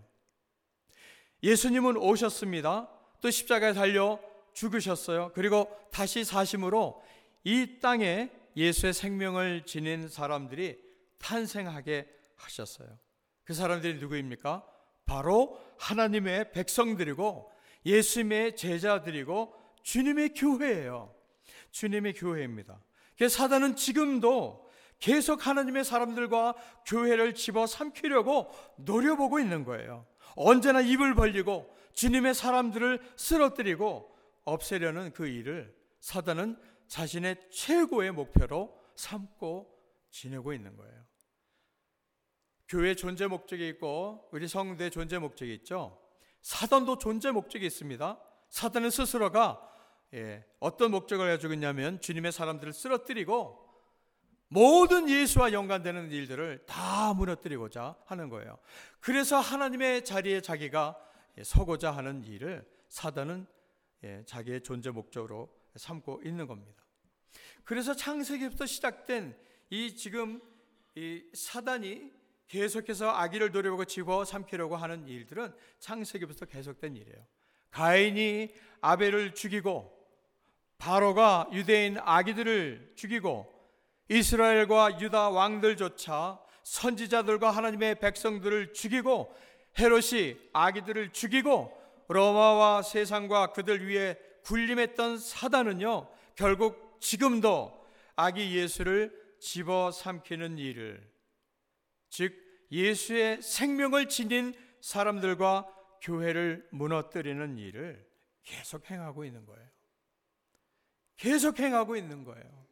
예수님은 오셨습니다. 또 십자가에 달려 죽으셨어요. 그리고 다시 사심으로 이 땅에 예수의 생명을 지닌 사람들이 탄생하게 하셨어요. 그 사람들이 누구입니까? 바로 하나님의 백성들이고 예수님의 제자들이고 주님의 교회예요. 주님의 교회입니다. 그래서 사단은 지금도 계속 하나님의 사람들과 교회를 집어 삼키려고 노려보고 있는 거예요. 언제나 입을 벌리고 주님의 사람들을 쓰러뜨리고 없애려는 그 일을 사단은 자신의 최고의 목표로 삼고 지내고 있는 거예요. 교회의 존재 목적이 있고 우리 성도의 존재 목적이 있죠. 사단도 존재 목적이 있습니다. 사단은 스스로가 예, 어떤 목적을 가지고 있냐면 주님의 사람들을 쓰러뜨리고 모든 예수와 연관되는 일들을 다 무너뜨리고자 하는 거예요. 그래서 하나님의 자리에 자기가 서고자 하는 일을 사단은 예, 자기의 존재 목적으로 삼고 있는 겁니다. 그래서 창세기부터 시작된 이 지금 이 사단이 계속해서 아기를 노려보고 집어 삼키려고 하는 일들은 창세기부터 계속된 일이에요. 가인이 아벨을 죽이고 바로가 유대인 아기들을 죽이고 이스라엘과 유다 왕들조차 선지자들과 하나님의 백성들을 죽이고 헤롯이 아기들을 죽이고 로마와 세상과 그들 위에 군림했던 사단은요 결국 지금도 아기 예수를 집어삼키는 일을, 즉 예수의 생명을 지닌 사람들과 교회를 무너뜨리는 일을 계속 행하고 있는 거예요. 계속 행하고 있는 거예요.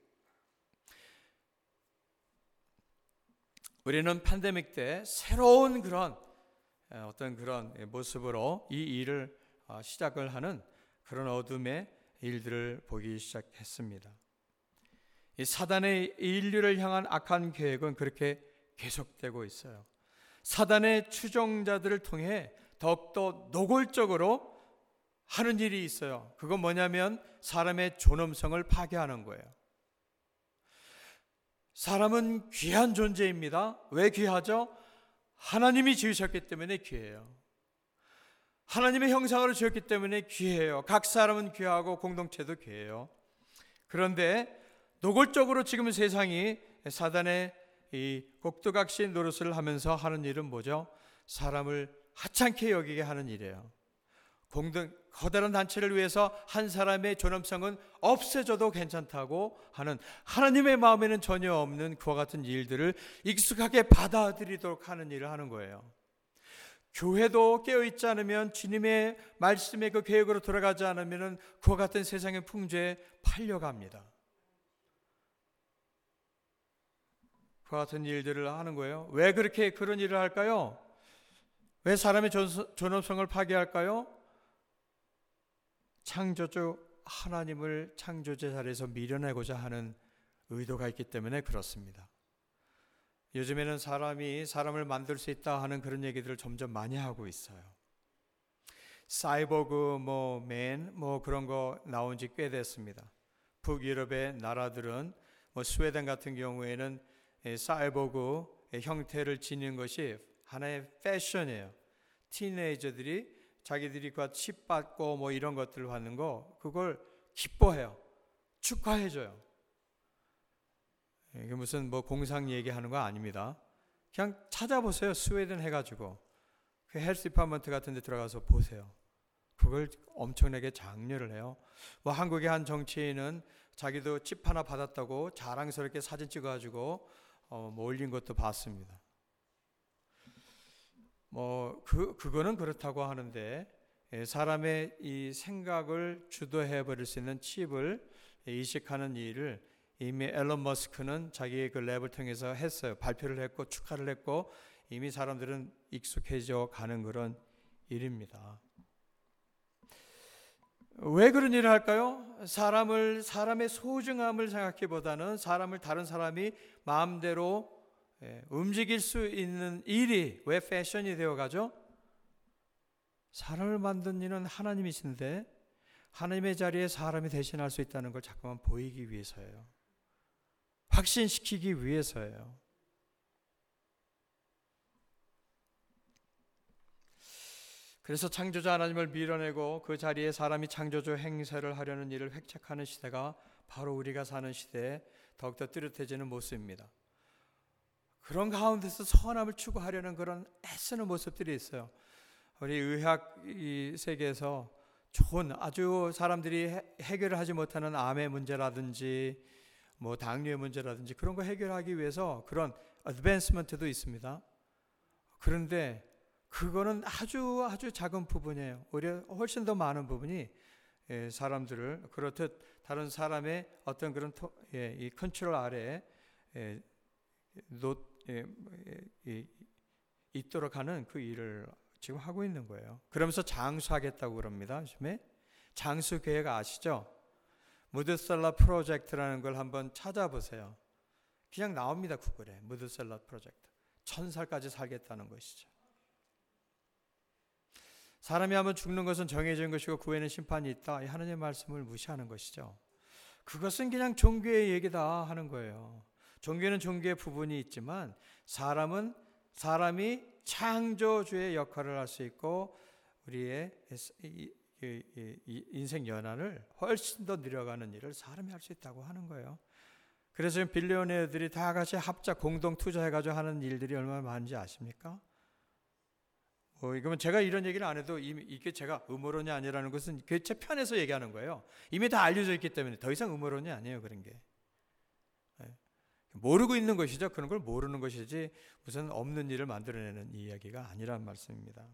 우리는 팬데믹 때 새로운 그런 어떤 그런 모습으로 이 일을 시작을 하는 그런 어둠의 일들을 보기 시작했습니다. 이 사단의 인류를 향한 악한 계획은 그렇게 계속되고 있어요. 사단의 추종자들을 통해 더욱더 노골적으로 하는 일이 있어요. 그건 뭐냐면 사람의 존엄성을 파괴하는 거예요. 사람은 귀한 존재입니다. 왜 귀하죠? 하나님이 지으셨기 때문에 귀해요. 하나님의 형상으로 지었기 때문에 귀해요. 각 사람은 귀하고 공동체도 귀해요. 그런데 노골적으로 지금 세상이 사단의 이 꼭두각시 노릇을 하면서 하는 일은 뭐죠? 사람을 하찮게 여기게 하는 일이에요. 공동 커다란 단체를 위해서 한 사람의 존엄성은 없애져도 괜찮다고 하는 하나님의 마음에는 전혀 없는 그와 같은 일들을 익숙하게 받아들이도록 하는 일을 하는 거예요. 교회도 깨어있지 않으면, 주님의 말씀의 그 계획으로 돌아가지 않으면 그와 같은 세상의 풍조에 팔려갑니다. 그와 같은 일들을 하는 거예요. 왜 그렇게 그런 일을 할까요? 왜 사람의 존엄성을 파괴할까요? 창조주 하나님을 창조제 자리에서 밀어내고자 하는 의도가 있기 때문에 그렇습니다. 요즘에는 사람이 사람을 만들 수 있다 하는 그런 얘기들을 점점 많이 하고 있어요. 사이보그 뭐 맨 뭐 그런 거 나온 지 꽤 됐습니다. 북유럽의 나라들은 뭐 스웨덴 같은 경우에는 사이보그 형태를 지닌 것이 하나의 패션이에요. 티네이저들이 자기들이 그 칩 받고 뭐 이런 것들을 받는 거, 그걸 기뻐해요. 축하해줘요. 이게 무슨 뭐 공상 얘기하는 거 아닙니다. 그냥 찾아보세요. 스웨덴 해가지고 그 헬스 디파먼트 같은 데 들어가서 보세요. 그걸 엄청나게 장려를 해요. 뭐 한국의 한 정치인은 자기도 칩 하나 받았다고 자랑스럽게 사진 찍어가지고 어, 뭐 올린 것도 봤습니다. 뭐 그 그거는 그렇다고 하는데, 사람의 이 생각을 주도해 버릴 수 있는 칩을 이식하는 일을 이미 앨런 머스크는 자기의 그 랩을 통해서 했어요. 발표를 했고 축하를 했고 이미 사람들은 익숙해져 가는 그런 일입니다. 왜 그런 일을 할까요? 사람을 사람의 소중함을 생각하기보다는 사람을 다른 사람이 마음대로 움직일 수 있는 일이 왜 패션이 되어가죠? 사람을 만든 이는 하나님이신데 하나님의 자리에 사람이 대신할 수 있다는 걸 자꾸만 보이기 위해서예요. 확신시키기 위해서예요. 그래서 창조자 하나님을 밀어내고 그 자리에 사람이 창조주 행세를 하려는 일을 획책하는 시대가 바로 우리가 사는 시대에 더욱더 뚜렷해지는 모습입니다. 그런 가운데서 선함을 추구하려는 그런 애쓰는 모습들이 있어요. 우리 의학 이 세계에서 좋은 아주 사람들이 해, 해결을 하지 못하는 암의 문제라든지 뭐 당뇨의 문제라든지 그런 거 해결하기 위해서 그런 어드밴스먼트도 있습니다. 그런데 그거는 아주 아주 작은 부분이에요. 오히려 훨씬 더 많은 부분이 사람들을 그렇듯 다른 사람의 어떤 그런 토, 예, 이 컨트롤 아래에 예, 놓 예, 예, 있도록 하는 그 일을 지금 하고 있는 거예요. 그러면서 장수하겠다고 그럽니다. 요즘에 장수 계획 아시죠? 무드셀러 프로젝트라는 걸 한번 찾아보세요. 그냥 나옵니다. 구글에 무드셀러 프로젝트. 천 살까지 살겠다는 것이죠. 사람이 한번 죽는 것은 정해진 것이고 그 후에는 심판이 있다. 이 하나님의 말씀을 무시하는 것이죠. 그것은 그냥 종교의 얘기다 하는 거예요. 종교는 종교의 부분이 있지만 사람은 사람이 창조주의 역할을 할 수 있고 우리의 인생 연한을 훨씬 더 늘려가는 일을 사람이 할 수 있다고 하는 거예요. 그래서 지금 빌리오네어들이 다 같이 합작 공동 투자해가지고 하는 일들이 얼마나 많은지 아십니까? 뭐 이거면 제가 이런 얘기를 안 해도 이미 이게 제가 음모론이 아니라는 것은 제 편에서 얘기하는 거예요. 이미 다 알려져 있기 때문에 더 이상 음모론이 아니에요. 그런 게. 모르고 있는 것이죠. 그런 걸 모르는 것이지 무슨 없는 일을 만들어내는 이야기가 아니란 말씀입니다.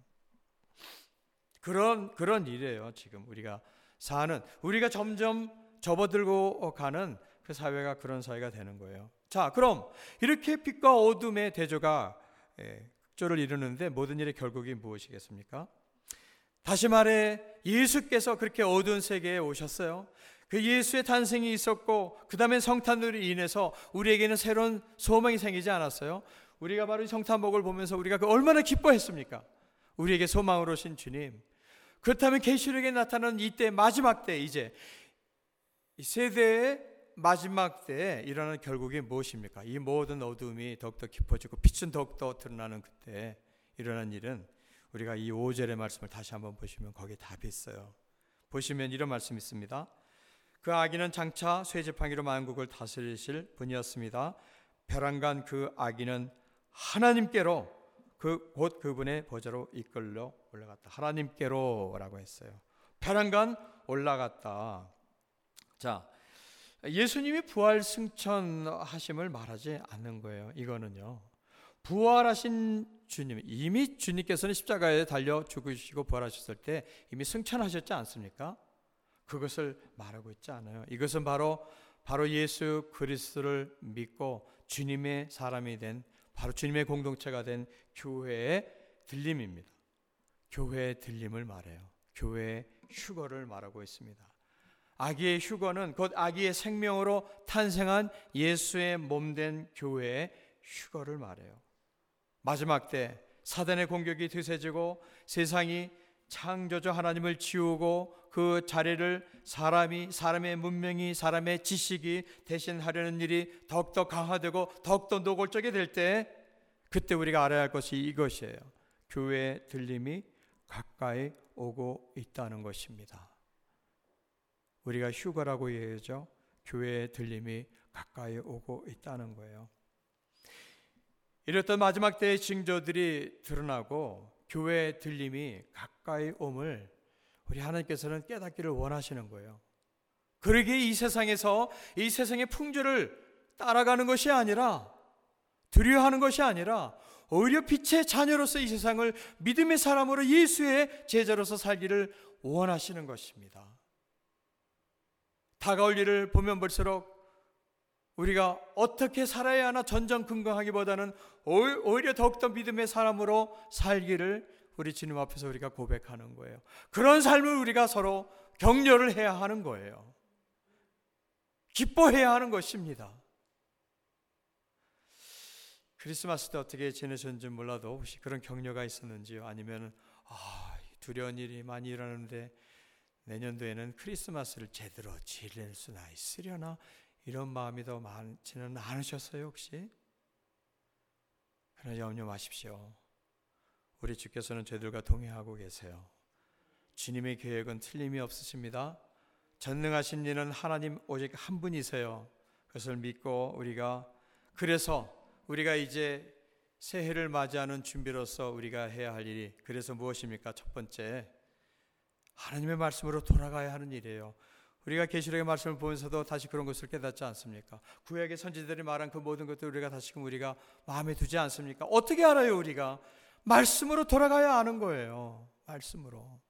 그런 그런 일이에요. 지금 우리가 사는, 우리가 점점 접어들고 가는 그 사회가 그런 사회가 되는 거예요. 자, 그럼 이렇게 빛과 어둠의 대조가 극조를 이루는데 모든 일의 결국이 무엇이겠습니까? 다시 말해 예수께서 그렇게 어두운 세계에 오셨어요. 그 예수의 탄생이 있었고 그 다음에 성탄으로 인해서 우리에게는 새로운 소망이 생기지 않았어요? 우리가 바로 이 성탄복을 보면서 우리가 그 얼마나 기뻐했습니까? 우리에게 소망으로 오신 주님. 그렇다면 계시록에 나타나는 이때 마지막 때, 이제 이 세대의 마지막 때에 일어나는 결국이 무엇입니까? 이 모든 어둠이 더욱더 깊어지고 빛은 더욱더 드러나는 그때 일어난 일은 우리가 이 오 절의 말씀을 다시 한번 보시면 거기에 답이 있어요. 보시면 이런 말씀이 있습니다. 그 아기는 장차 쇠지팡이로 만국을 다스리실 분이었습니다. 벼랑간 그 아기는 하나님께로 그 곧 그분의 보좌로 이끌려 올라갔다. 하나님께로라고 했어요. 벼랑간 올라갔다. 자, 예수님이 부활 승천하심을 말하지 않는 거예요. 이거는요, 부활하신 주님, 이미 주님께서는 십자가에 달려 죽으시고 부활하셨을 때 이미 승천하셨지 않습니까? 그것을 말하고 있지 않아요. 이것은 바로 바로 예수 그리스도를 믿고 주님의 사람이 된, 바로 주님의 공동체가 된 교회의 들림입니다. 교회의 들림을 말해요. 교회의 휴거를 말하고 있습니다. 아기의 휴거는 곧 아기의 생명으로 탄생한 예수의 몸된 교회의 휴거를 말해요. 마지막 때 사단의 공격이 드세지고 세상이 창조주 하나님을 지우고 그 자리를 사람이, 사람의 문명이, 사람의 지식이 대신하려는 일이 더욱더 강화되고 더욱더 노골적이 될 때, 그때 우리가 알아야 할 것이 이것이에요. 교회의 들림이 가까이 오고 있다는 것입니다. 우리가 휴거라고 얘기하죠. 교회의 들림이 가까이 오고 있다는 거예요. 이랬던 마지막 때의 징조들이 드러나고 교회의 들림이 가까이 옴을 우리 하나님께서는 깨닫기를 원하시는 거예요. 그러기에 이 세상에서 이 세상의 풍조를 따라가는 것이 아니라, 두려워하는 것이 아니라 오히려 빛의 자녀로서 이 세상을 믿음의 사람으로 예수의 제자로서 살기를 원하시는 것입니다. 다가올 일을 보면 볼수록 우리가 어떻게 살아야 하나 전전긍긍하기보다는 오히려 더욱더 믿음의 사람으로 살기를 우리 주님 앞에서 우리가 고백하는 거예요. 그런 삶을 우리가 서로 격려를 해야 하는 거예요. 기뻐해야 하는 것입니다. 크리스마스 때 어떻게 지내셨는지 몰라도 혹시 그런 격려가 있었는지요? 아니면 아, 두려운 일이 많이 일어나는데 내년도에는 크리스마스를 제대로 지낼 수나 있으려나, 이런 마음이 더 많지는 않으셨어요 혹시? 그러나 염려 마십시오. 우리 주께서는 저희들과 동행하고 계세요. 주님의 계획은 틀림이 없으십니다. 전능하신 이는 하나님 오직 한 분이세요. 그것을 믿고 우리가, 그래서 우리가 이제 새해를 맞이하는 준비로서 우리가 해야 할 일이, 그래서 무엇입니까? 첫 번째, 하나님의 말씀으로 돌아가야 하는 일이에요. 우리가 계시록의 말씀을 보면서도 다시 그런 것을 깨닫지 않습니까? 구약의 선지자들이 말한 그 모든 것들을 우리가 다시금 우리가 마음에 두지 않습니까? 어떻게 알아요? 우리가 말씀으로 돌아가야 하는 거예요. 말씀으로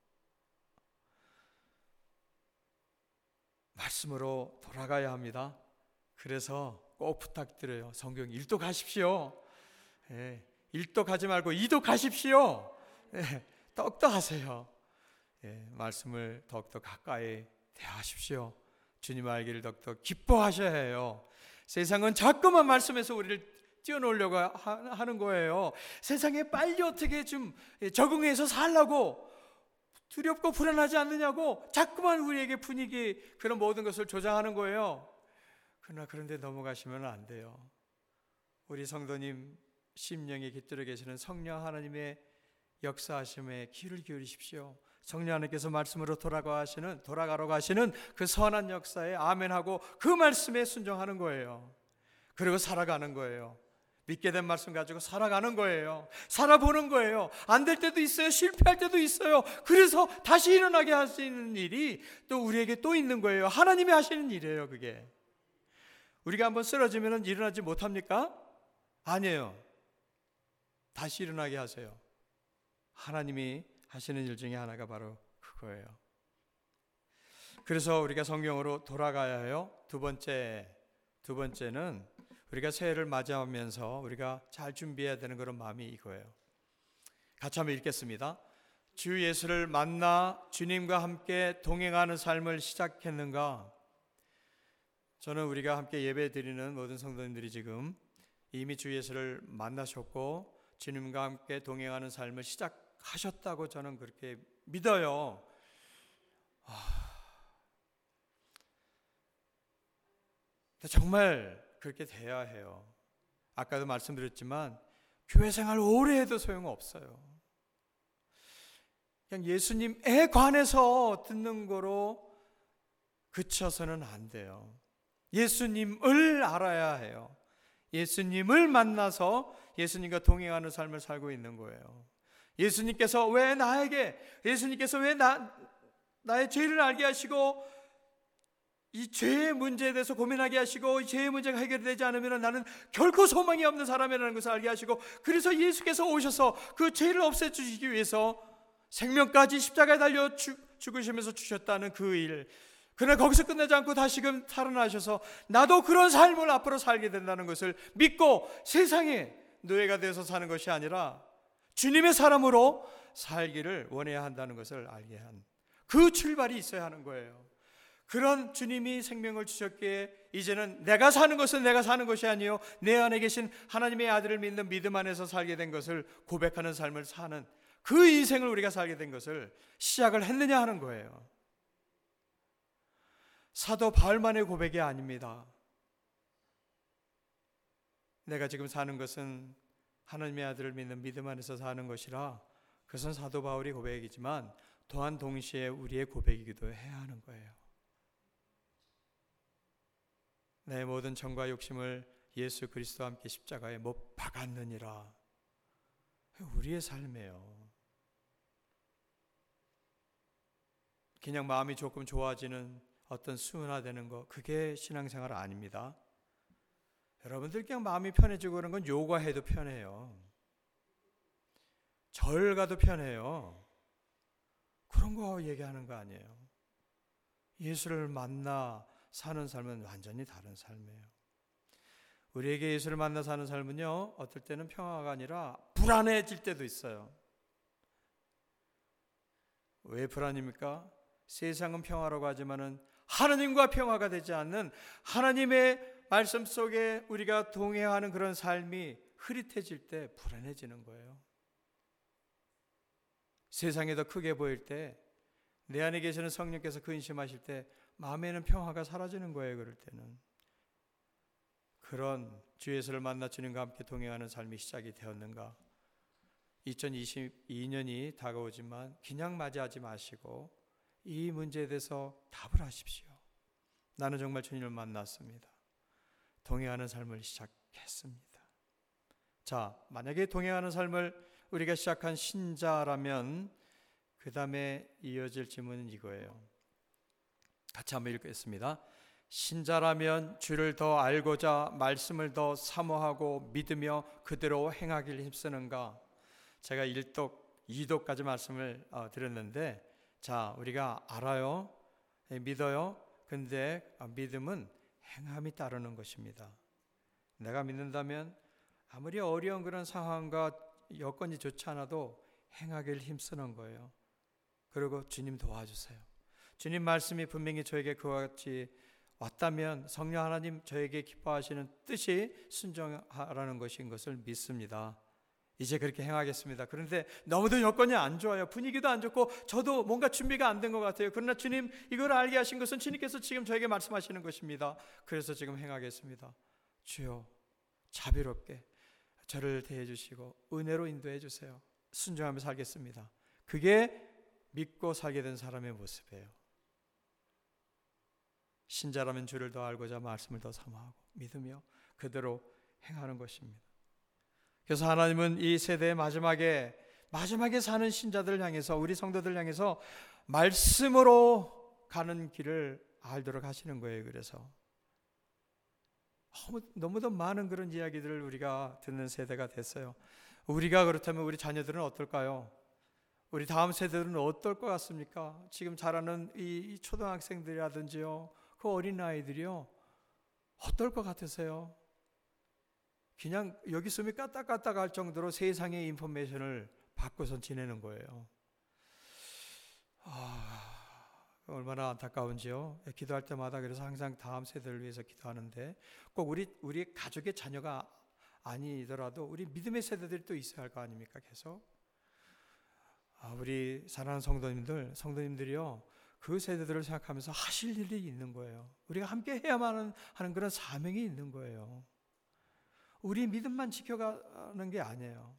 말씀으로 돌아가야 합니다. 그래서 꼭 부탁드려요. 성경 일도 가십시오. 예, 일도 가지 말고 이도 가십시오. 예, 더욱더 하세요. 예, 말씀을 더욱더 가까이 대하십시오. 주님 알기를 더욱더 기뻐하셔야 해요. 세상은 자꾸만 말씀에서 우리를 띄워놓으려고 하는 거예요. 세상에 빨리 어떻게 좀 적응해서 살라고, 두렵고 불안하지 않느냐고 자꾸만 우리에게 분위기, 그런 모든 것을 조장하는 거예요. 그러나 그런데 넘어가시면 안 돼요. 우리 성도님 심령에 깃들어 계시는 성령 하나님의 역사하심에 귀를 기울이십시오. 성령 하나님께서 말씀으로 돌아가시는, 돌아가라고 하시는 그 선한 역사에 아멘하고 그 말씀에 순종하는 거예요. 그리고 살아가는 거예요. 믿게 된 말씀 가지고 살아가는 거예요. 살아보는 거예요. 안 될 때도 있어요. 실패할 때도 있어요. 그래서 다시 일어나게 하시는 일이 또 우리에게 또 있는 거예요. 하나님이 하시는 일이에요. 그게 우리가 한번 쓰러지면 일어나지 못합니까? 아니에요. 다시 일어나게 하세요. 하나님이 하시는 일 중에 하나가 바로 그거예요. 그래서 우리가 성경으로 돌아가야 해요. 두 번째, 두 번째는 우리가 새해를 맞이하면서 우리가 잘 준비해야 되는 그런 마음이 이거예요. 같이 한번 읽겠습니다. 주 예수를 만나 주님과 함께 동행하는 삶을 시작했는가? 저는 우리가 함께 예배 드리는 모든 성도님들이 지금 이미 주 예수를 만나셨고 주님과 함께 동행하는 삶을 시작하셨다고 저는 그렇게 믿어요. 아, 정말 그렇게 돼야 해요. 아까도 말씀드렸지만 교회 생활 오래 해도 소용없어요. 그냥 예수님에 관해서 듣는 거로 그쳐서는 안 돼요. 예수님을 알아야 해요. 예수님을 만나서 예수님과 동행하는 삶을 살고 있는 거예요. 예수님께서 왜 나에게, 예수님께서 왜 나, 나의 죄를 알게 하시고 이 죄의 문제에 대해서 고민하게 하시고 이 죄의 문제가 해결되지 않으면 나는 결코 소망이 없는 사람이라는 것을 알게 하시고, 그래서 예수께서 오셔서 그 죄를 없애주시기 위해서 생명까지 십자가에 달려 죽, 죽으시면서 주셨다는 그 일, 그러나 거기서 끝나지 않고 다시금 살아나셔서 나도 그런 삶을 앞으로 살게 된다는 것을 믿고 세상에 노예가 되어서 사는 것이 아니라 주님의 사람으로 살기를 원해야 한다는 것을 알게 한 그 출발이 있어야 하는 거예요. 그런 주님이 생명을 주셨기에 이제는 내가 사는 것은 내가 사는 것이 아니요 내 안에 계신 하나님의 아들을 믿는 믿음 안에서 살게 된 것을 고백하는 삶을 사는 그 인생을 우리가 살게 된 것을 시작을 했느냐 하는 거예요. 사도 바울만의 고백이 아닙니다. 내가 지금 사는 것은 하나님의 아들을 믿는 믿음 안에서 사는 것이라 그것은 사도 바울의 고백이지만 또한 동시에 우리의 고백이기도 해야 하는 거예요. 내 모든 정과 욕심을 예수 그리스도와 함께 십자가에 못 박았느니라. 우리의 삶이에요. 그냥 마음이 조금 좋아지는 어떤 순화되는 거, 그게 신앙생활 아닙니다. 여러분들 그냥 마음이 편해지고 그런 건 요가해도 편해요. 절 가도 편해요. 그런 거 얘기하는 거 아니에요. 예수를 만나 사는 삶은 완전히 다른 삶이에요. 우리에게 예수를 만나 사는 삶은요, 어떨 때는 평화가 아니라 불안해질 때도 있어요. 왜 불안입니까? 세상은 평화라고 하지만은 하나님과 평화가 되지 않는, 하나님의 말씀 속에 우리가 동행하는 그런 삶이 흐릿해질 때 불안해지는 거예요. 세상이 더 크게 보일 때, 내 안에 계시는 성령께서 근심하실 때 마음에는 평화가 사라지는 거예요. 그럴 때는 그런 주 예수를 만나 주님과 함께 동행하는 삶이 시작이 되었는가? 이천이십이 년이 다가오지만 그냥 맞이하지 마시고 이 문제에 대해서 답을 하십시오. 나는 정말 주님을 만났습니다. 동행하는 삶을 시작했습니다. 자, 만약에 동행하는 삶을 우리가 시작한 신자라면 그 다음에 이어질 질문은 이거예요. 같이 한번 읽겠습니다. 신자라면 주를 더 알고자 말씀을 더 사모하고 믿으며 그대로 행하길 힘쓰는가? 제가 일 독, 이 독까지 말씀을 드렸는데, 자, 우리가 알아요, 믿어요. 근데 믿음은 행함이 따르는 것입니다. 내가 믿는다면 아무리 어려운 그런 상황과 여건이 좋지 않아도 행하길 힘쓰는 거예요. 그리고 주님 도와주세요. 주님 말씀이 분명히 저에게 그와 같이 왔다면 성령 하나님 저에게 기뻐하시는 뜻이 순종하라는 것인 것을 믿습니다. 이제 그렇게 행하겠습니다. 그런데 너무도 여건이 안 좋아요. 분위기도 안 좋고 저도 뭔가 준비가 안 된 것 같아요. 그러나 주님 이걸 알게 하신 것은 주님께서 지금 저에게 말씀하시는 것입니다. 그래서 지금 행하겠습니다. 주여 자비롭게 저를 대해 주시고 은혜로 인도해 주세요. 순종하며 살겠습니다. 그게 믿고 살게 된 사람의 모습이에요. 신자라면 주를 더 알고자 말씀을 더 사모하고 믿으며 그대로 행하는 것입니다. 그래서 하나님은 이 세대의 마지막에 마지막에 사는 신자들을 향해서, 우리 성도들 향해서 말씀으로 가는 길을 알도록 하시는 거예요. 그래서 너무, 너무도 많은 그런 이야기들을 우리가 듣는 세대가 됐어요. 우리가 그렇다면 우리 자녀들은 어떨까요? 우리 다음 세대들은 어떨 것 같습니까? 지금 자라는 이 초등학생들이라든지요, 그 어린아이들이요, 어떨 것 같으세요? 그냥 여기 숨이 까딱까딱 할 정도로 세상의 인포메이션을 받고선 지내는 거예요. 아, 얼마나 안타까운지요. 기도할 때마다 그래서 항상 다음 세대를 위해서 기도하는데, 꼭 우리 우리 가족의 자녀가 아니더라도 우리 믿음의 세대들이 또 있어야 할 거 아닙니까? 계속 아, 우리 사랑하는 성도님들, 성도님들이요, 그 세대들을 생각하면서 하실 일이 있는 거예요. 우리가 함께 해야만 하는 그런 사명이 있는 거예요. 우리 믿음만 지켜가는 게 아니에요.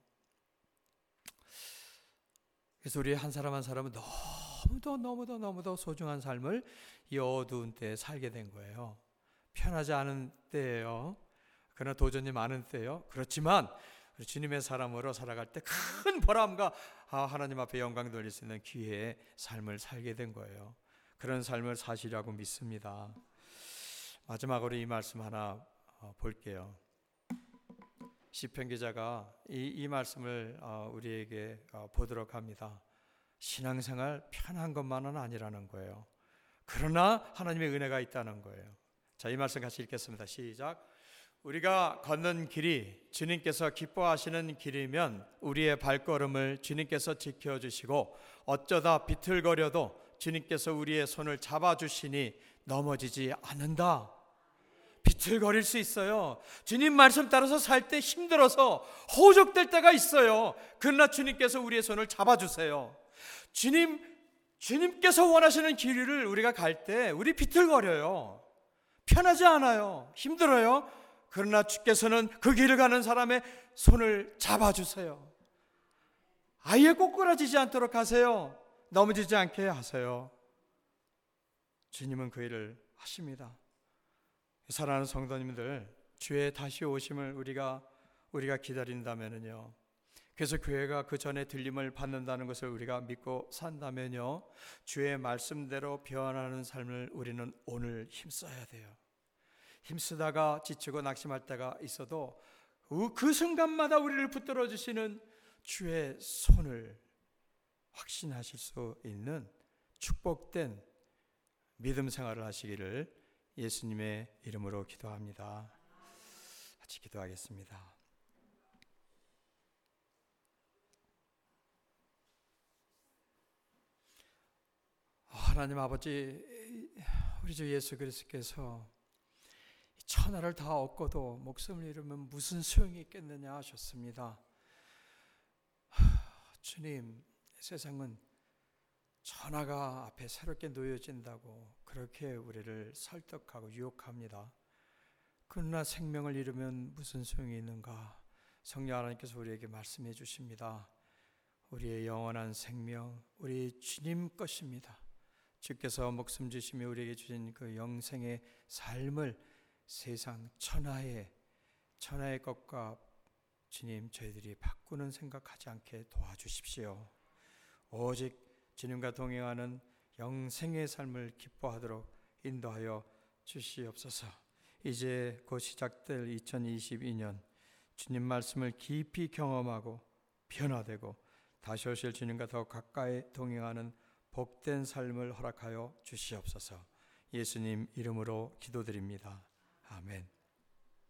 그래서 우리 한 사람 한 사람은 너무도 너무도 너무도 소중한 삶을 이 어두운 때에 살게 된 거예요. 편하지 않은 때예요. 그러나 도전이 많은 때요. 그렇지만 주님의 사람으로 살아갈 때 큰 보람과 아, 하나님 앞에 영광 돌릴 수 있는 기회의 삶을 살게 된 거예요. 그런 삶을 사시라고 믿습니다. 마지막으로 이 말씀 하나 어, 볼게요. 시편 기자가 이, 이 말씀을 어, 우리에게 어, 보도록 합니다. 신앙생활 편한 것만은 아니라는 거예요. 그러나 하나님의 은혜가 있다는 거예요. 자, 이 말씀 같이 읽겠습니다. 시작. 우리가 걷는 길이 주님께서 기뻐하시는 길이면 우리의 발걸음을 주님께서 지켜주시고 어쩌다 비틀거려도 주님께서 우리의 손을 잡아주시니 넘어지지 않는다. 비틀거릴 수 있어요. 주님 말씀 따라서 살 때 힘들어서 허우적될 때가 있어요. 그러나 주님께서 우리의 손을 잡아주세요. 주님, 주님께서 원하시는 길을 우리가 갈 때 우리 비틀거려요. 편하지 않아요. 힘들어요. 그러나 주께서는 그 길을 가는 사람의 손을 잡아주세요. 아예 꼬꾸라지지 않도록 하세요. 넘어지지 않게 하세요. 주님은 그 일을 하십니다. 사랑하는 성도님들, 주의 다시 오심을 우리가 우리가 기다린다면요, 그래서 교회가 그 전에 들림을 받는다는 것을 우리가 믿고 산다면요, 주의 말씀대로 변하는 삶을 우리는 오늘 힘써야 돼요. 힘쓰다가 지치고 낙심할 때가 있어도 그 순간마다 우리를 붙들어 주시는 주의 손을 확신하실 수 있는 축복된 믿음 생활을 하시기를 예수님의 이름으로 기도합니다. 같이 기도하겠습니다. 하나님 아버지, 우리 주 예수 그리스도께서 천하를 다 얻고도 목숨을 잃으면 무슨 소용이 있겠느냐 하셨습니다. 주님, 세상은 천하가 앞에 새롭게 놓여진다고 그렇게 우리를 설득하고 유혹합니다. 그러나 생명을 잃으면 무슨 소용이 있는가? 성령 하나님께서 우리에게 말씀해 주십니다. 우리의 영원한 생명, 우리 주님 것입니다. 주께서 목숨 주시며 우리에게 주신 그 영생의 삶을 세상 천하의 천하의 것과 주님 저희들이 바꾸는 생각하지 않게 도와주십시오. 오직 주님과 동행하는 영생의 삶을 기뻐하도록 인도하여 주시옵소서. 이제 곧 시작될 이천이십이 년 주님 말씀을 깊이 경험하고 변화되고 다시 오실 주님과 더 가까이 동행하는 복된 삶을 허락하여 주시옵소서. 예수님 이름으로 기도드립니다. 아멘.